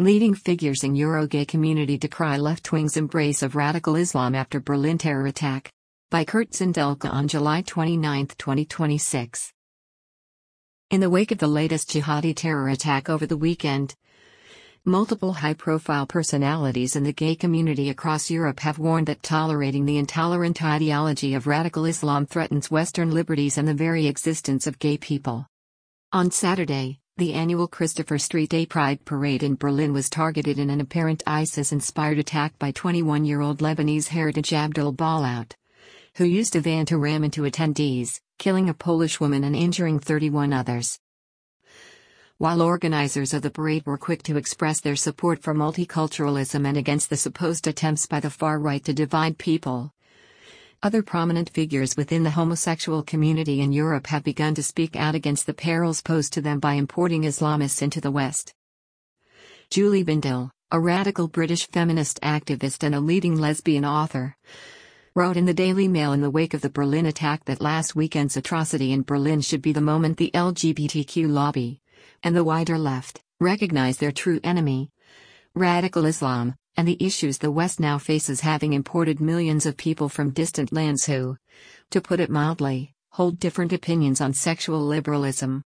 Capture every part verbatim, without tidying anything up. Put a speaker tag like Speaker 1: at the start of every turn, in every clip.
Speaker 1: Leading figures in Euro-gay community decry left-wing's embrace of radical Islam after Berlin terror attack. By Kurt Zindelka on July twenty-ninth, twenty twenty-six. In the wake of the latest jihadi terror attack over the weekend, multiple high-profile personalities in the gay community across Europe have warned that tolerating the intolerant ideology of radical Islam threatens Western liberties and the very existence of gay people. On Saturday, the annual Christopher Street Day Pride Parade in Berlin was targeted in an apparent ISIS-inspired attack by twenty-one-year-old Lebanese heritage Abdul Balaut, who used a van to ram into attendees, killing a Polish woman and injuring thirty-one others. While organizers of the parade were quick to express their support for multiculturalism and against the supposed attempts by the far right to divide people, other prominent figures within the homosexual community in Europe have begun to speak out against the perils posed to them by importing Islamists into the West. Julie Bindel, a radical British feminist activist and a leading lesbian author, wrote in the Daily Mail in the wake of the Berlin attack that last weekend's atrocity in Berlin should be the moment the L G B T Q lobby, and the wider left, recognize their true enemy, radical Islam, and the issues the West now faces, having imported millions of people from distant lands who, to put it mildly, hold different opinions on sexual liberalism.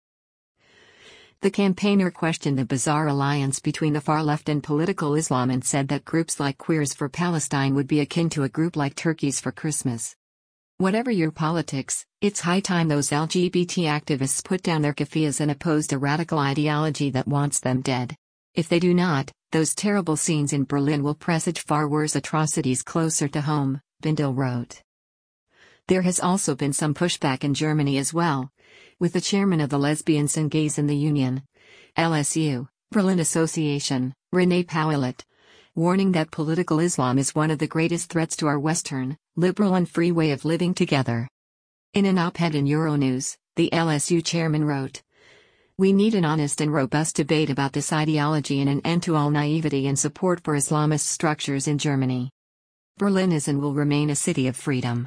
Speaker 1: The campaigner questioned the bizarre alliance between the far left and political Islam and said that groups like Queers for Palestine would be akin to a group like Turkeys for Christmas. Whatever your politics, it's high time those L G B T activists put down their keffiyehs and oppose a radical ideology that wants them dead. If they do not, those terrible scenes in Berlin will presage far worse atrocities closer to home, Bindel wrote. There has also been some pushback in Germany as well, with the chairman of the Lesbians and Gays in the Union, L S U, Berlin Association, René Pauweleit, warning that political Islam is one of the greatest threats to our Western, liberal and free way of living together. In an op-ed in Euronews, the L S U chairman wrote, "We need an honest and robust debate about this ideology and an end to all naivety and support for Islamist structures in Germany. Berlin is and will remain a city of freedom.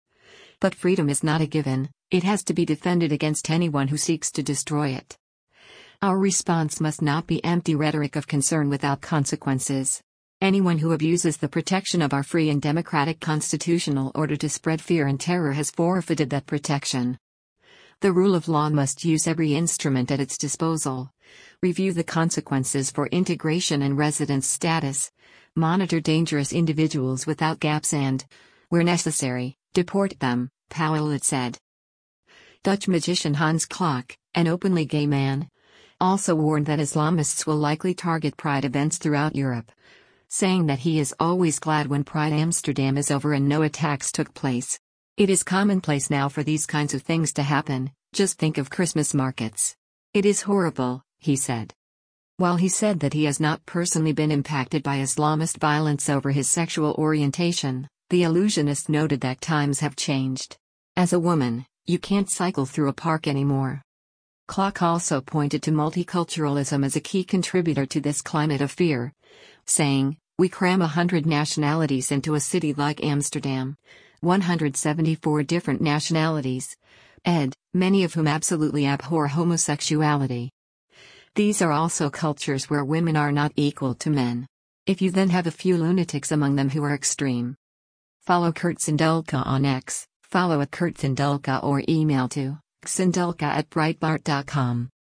Speaker 1: But freedom is not a given, it has to be defended against anyone who seeks to destroy it. Our response must not be empty rhetoric of concern without consequences. Anyone who abuses the protection of our free and democratic constitutional order to spread fear and terror has forfeited that protection. The rule of law must use every instrument at its disposal, review the consequences for integration and residence status, monitor dangerous individuals without gaps and, where necessary, deport them," Pauweleit said. Dutch magician Hans Klok, an openly gay man, also warned that Islamists will likely target Pride events throughout Europe, saying that he is always glad when Pride Amsterdam is over and no attacks took place. "It is commonplace now for these kinds of things to happen, just think of Christmas markets. It is horrible," he said. While he said that he has not personally been impacted by Islamist violence over his sexual orientation, the illusionist noted that times have changed. "As a woman, you can't cycle through a park anymore." Klok also pointed to multiculturalism as a key contributor to this climate of fear, saying, "We cram a hundred nationalities into a city like Amsterdam. one hundred seventy-four different nationalities, ed, many of whom absolutely abhor homosexuality. These are also cultures where women are not equal to men. If you then have a few lunatics among them who are extreme." Follow Kurt Zindelka on X, follow at Kurt Zindelka or email to zindelka at breitbart dot com.